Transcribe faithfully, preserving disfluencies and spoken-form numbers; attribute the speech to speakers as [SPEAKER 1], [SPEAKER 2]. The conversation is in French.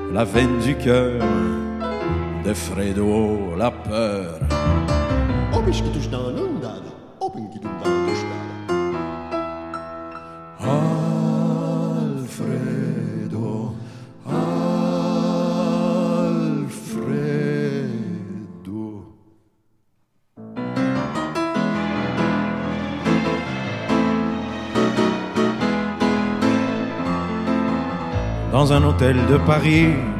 [SPEAKER 1] la veine du cœur de Fredo, la peur.
[SPEAKER 2] Ob ich getuscht da nundal, ob ich getuscht da
[SPEAKER 1] Alfredo, Alfredo. Dans un hôtel de Paris,